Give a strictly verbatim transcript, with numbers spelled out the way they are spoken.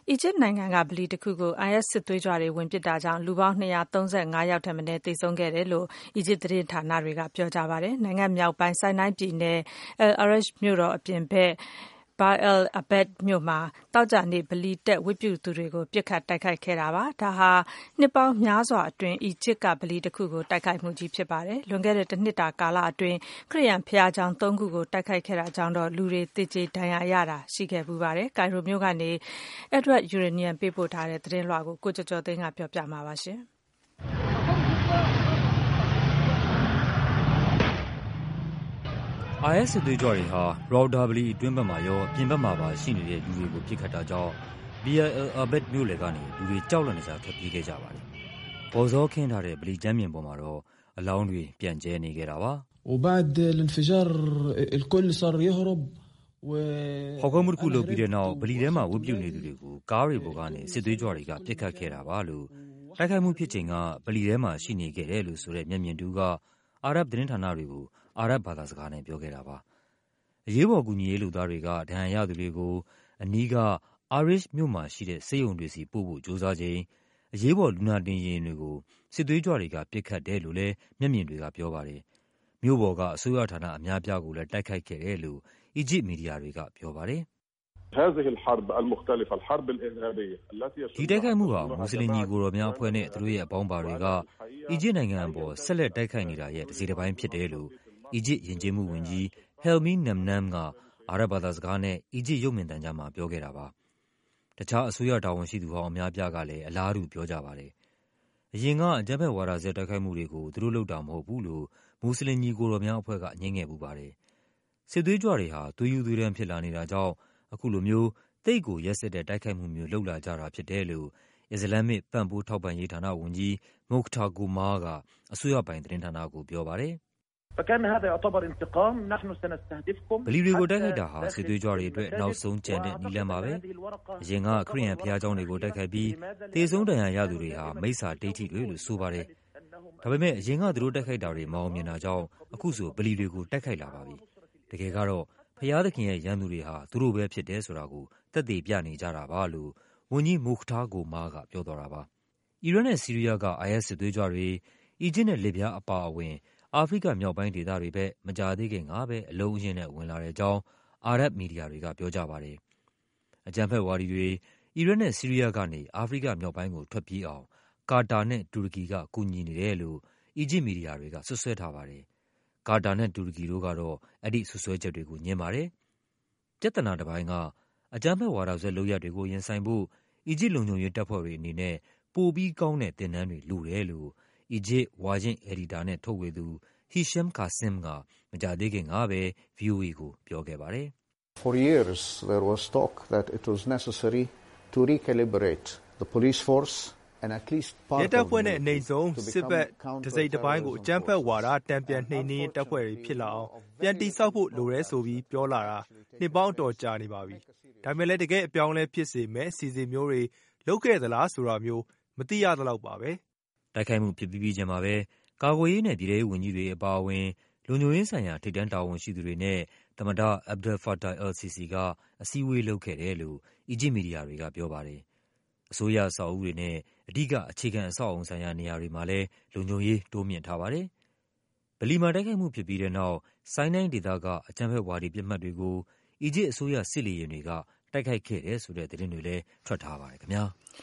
အီဂျစ်နိုင်ငံကဗလီတစ်ခုကို အိုင်အက်စ်စစ်သွေးကြွတွေဝင်ပစ်တာကြောင့်လူပေါင်းနှစ်ရာသုံးဆယ့်ငါးယောက်ထက်မနည်းသေဆုံးခဲ့တယ်လို့အီဂျစ်သတင်းဌာနတွေကပြောကြားပါတယ်။နိုင်ငံမြောက်ပိုင်းဆိုင်းနိုင်းပြည်နယ် El Arish မြို့တော်အပြင်ဘက် Bahr el Abed မြို့မှာသောကြာနေ့ဗလီတက်ဝတ်ပြုသူတွေကိုပစ်ခတ်တိုက်ခိုက်ခဲ့တာပါ။ဒါဟာနှစ်ပေါင်းများစွာအတွင်းအီဂျစ်ကဗလီတစ်ခုကိုတိုက်ခိုက်မှုကြီးဖြစ်ပါတယ်။လွန်ခဲ့တဲ့တစ်နှစ်တာကာလအတွင်းခရစ်ယာန်ဘုရားကျောင်းသုံးခုကိုတိုက်ခိုက်ခဲ့တာကြောင့်တော့လူတွေသေကျေဒဏ်ရာရတာရှိခဲ့ဖူးပါတယ်။ကိုင်ရိုမြို့ကနေ Edward Yeranian ပေးပို့ထားတဲ့သတင်းလွှာကိုကိုကျော်ကျော်သိန်းကပြောပြမှာပါရှင်။အိုင်အက်စ်စစ်သွေးကြွတွေဟာ Rawda ဗလီအတွင်းဘက်မှာရောအပြင်ဘက်မှာပါရှိနေတဲ့လူတွေကိုပစ်ခတ်တာကြောင့် Bahr el Abed မြို့လယ်ကနေလူတွေကြောက်လန့်တကြားထွက်ပြေးခဲ့ကြပါတယ်။ဘော်ဇောခင်းထားတဲ့ဗလီကြမ်းပြင်ပေါ်မှာတော့အလောင်းတွေပြန့်ကျဲနေခဲ့တာပါ။ وبعد الانفجار الكل صار يهرب و ဟောက်ခွဲမှုတစ်ခုလုပ်ပြီးတဲ့နောက်ဗလီထဲမှာဝတ်ပြုနေသူတွေကိုကားတွေပေါ်ကနေစစ်သွေးကြွတွေကပစ်ခတ်ခဲ့တာပါလို့တိုက်ခိုက်မှုဖြစ်ချိန်ကဗလီထဲမှာရှိနေခဲ့တယ်လို့ဆိုတဲ့မျက်မြင်တူကအာရပ်သတင်းဌာနတွေကိုအာရပ်ဘာသာစကားနဲ့ပြောခဲ့တာပါ။အရေးပေါ်ကူညီရေးလုပ်သားတွေကဒဏ်ရာရသူတွေကိုအနီးက Arish မြို့မှာရှိတဲ့ဆေးရုံတွေစီပို့ဖို့ကြိုးစားချိန်အရေးပေါ်လူနာတင်ယာဉ်တွေကိုစစ်သွေးကြွတွေကပစ်ခတ်တယ်လို့လည်းမျက်မြင်တွေကပြောပါတယ်။မြို့ပေါ်ကအစိုးရဌာနအများပြားကိုလည်းတိုက်ခိုက်ခဲ့တယ်လို့အီဂျစ်မီဒီယာတွေကပြောပါတယ်။ هذه الحرب المختلفة الحرب الإرهابية التي ဒီတိုက်ခိုက်မှုဟာမွတ်စလင်ညီကိုတော်များအဖွဲ့နဲ့သူတို့ရဲ့အပေါင်းပါတွေကအီဂျစ်နိုင်ငံအပေါ်ဆက်လက်တိုက်ခိုက်နေတာရဲ့တစ်စိတ်တစ်ပိုင်းဖြစ်တယ်လို့အီဂျစ်ယဉ်ကျေးမှုဝန်ကြီး Helmy Namnam ကအာရပ်ဘာသာစကားနဲ့အီဂျစ်ရုပ်မြင်သံကြားမှာပြောခဲ့တာပါ။တခြားအစိုးရတာဝန်ရှိသူဟောင်းအများပြားကလည်းအလားတူပြောကြပါတယ်။အရင်ကအကြမ်းဖက်ဝါဒစွဲတိုက်ခိုက်မှုတွေကိုသူတို့လုပ်တာမဟုတ်ဘူးလို့မွတ်စလင်ညီကိုတော်များအဖွဲ့ကငြင်းငယ်ပူပါတယ်။စစ်သွေးကြွတွေဟာသွေးယူသွေးတန်းဖြစ်လာနေတာကြောင့်အခုလိုမျိုးသိပ်ကိုရက်စက်တဲ့တိုက်ခိုက်မှုမျိုးလုပ်လာကြတာဖြစ်တယ်လို့အစ္စလာမစ်ပံ့ပိုးထောက်ပံ့ရေးဌာနဝန်ကြီး Mukhtar Goma'a ကအစိုးရပိုင်သတင်းဌာနကိုပြောပါတယ်။ فكان هذا يعتبر انتقام نحن سنستهدفكم ဗလီတွေကိုတိုက်ခိုက်တာဟာစစ်သွေးကြွတွေအတွက်နောက်ဆုံးကြံတဲ့နည်းလမ်းပါပဲ။အရင်ကခရစ်ယာန်ဘုရားကျောင်းတွေကိုတိုက်ခိုက်ပြီးသေဆုံးဒဏ်ရာရသူတွေဟာမိစ္ဆာဒိဋ္ဌိတွေလို့ဆိုပါတယ်။ဒါပေမဲ့အရင်ကသူတို့တိုက်ခိုက်တာတွေမအောင်မြင်တာကြောင့်အခုဆိုဗလီတွေကိုတိုက်ခိုက်လာပါပြီ။တကယ်ကတော့ဘုရားသခင်ရဲ့ရန်သူတွေဟာသူတို့ပဲဖြစ်တယ်ဆိုတာကိုသက်သေပြနေကြတာပါလို့ဝန်ကြီး Mukhtar Goma'a ကပြောသွားတာပါ။အီရတ်နဲ့ဆီးရီးယားက အိုင်အက်စ်စစ်သွေးကြွတွေအီဂျစ်နဲ့လစ်ဗျားအပါအဝင်အာဖရိကမြောက်ပိုင်းဒေသတွေဘက်မကြာသေးခင်ကပဲအလုံးအင်းနဲ့ဝင်လာတဲ့အကြောင်းအာရပ်မီဒီယာတွေကပြောကြပါတယ်။အကြမ်းဖက်ဝါဒီတွေအီရတ်နဲ့ဆီးရီးယားကနေအာဖရိကမြောက်ပိုင်းကိုထွက်ပြေးအောင်ကာတာနဲ့တူရကီကကူညီနေတယ်လို့အီဂျစ်မီဒီယာတွေကဆွဆွဲထားပါတယ်။ကာတာနဲ့တူရကီတို့ကတော့အဲ့ဒီဆွဆွဲချက်တွေကိုညှင်းပါတယ်။ပြဿနာတစ်ပိုင်းကအကြမ်းဖက်ဝါဒစွဲလုပ်ရပ်တွေကိုရင်ဆိုင်ဖို့အီဂျစ်လုံခြုံရေးတပ်ဖွဲ့တွေအနေနဲ့ပိုပြီးကောင်းတဲ့သင်တန်းတွေလိုတယ်လို့အီဂျစ်ဝါရင့်အယ်ဒီတာနဲ့ထုတ်ဝေသူ Hisham Kassem ကမကြာသေးခင်ကပဲ ဗွီအိုအေကိုပြောခဲ့ပါတယ်။ For years there was talk that it was necessary to recalibrate the police force and at least part of တပ်ဖွဲ့နဲ့အနေဆုံးစစ်ဘက်တစိတ်တစ်ပိုင်းကိုအကြမ်းဖက်ဝါဒတံပြန်နှိမ်နင်းတပ်ဖွဲ့တွေဖြစ်လာအောင်ပြန်တိစောက်ဖို့လိုရဲဆိုပြီးပြောလာတာနှစ်ပေါင်းတော်ကြာနေပါပြီ။ဒါပေမဲ့လည်းတကယ်အပြောင်းလဲဖြစ်စေမဲ့အစီအစဉ်မျိုးတွေလုပ်ခဲ့သလားဆိုတာမျိုးမသိရသလောက်ပါပဲ။တိုက်ခိုက်မှုဖြစ်ပြီးပြီးချင်းမှာပဲကာကွယ်ရေးနဲ့ပြည်ထောင်စုဝန်ကြီးတွေအပါအဝင်လုံခြုံရေးဆိုင်ရာထိပ်တန်းတာဝန်ရှိသူတွေနဲ့သမ္မတ Abdel Fattah el-Sisi ကအစည်းအဝေးလုပ်ခဲ့တယ်လို့အီဂျစ်မီဒီယာတွေကပြောပါတယ်။အစိုးရအဆောက်အဦတွေနဲ့အဓိကအခြေခံအဆောက်အအုံဆိုင်ရာနေရာတွေမှာလည်းလုံခြုံရေးတိုးမြှင့်ထားပါတယ်။ဗလီမှာတိုက်ခိုက်မှုဖြစ်ပြီးတဲ့နောက်ဆိုင်းနိုင်းဒေသကအကြမ်းဖက်ဝါဒီပစ်မှတ်တွေကိုအီဂျစ်အစိုးရစစ်လေယာဉ်တွေကတိုက်ခိုက်ခဲ့တယ်ဆိုတဲ့သတင်းတွေလည်းထွက်ထားပါတယ်ခင်ဗျာ။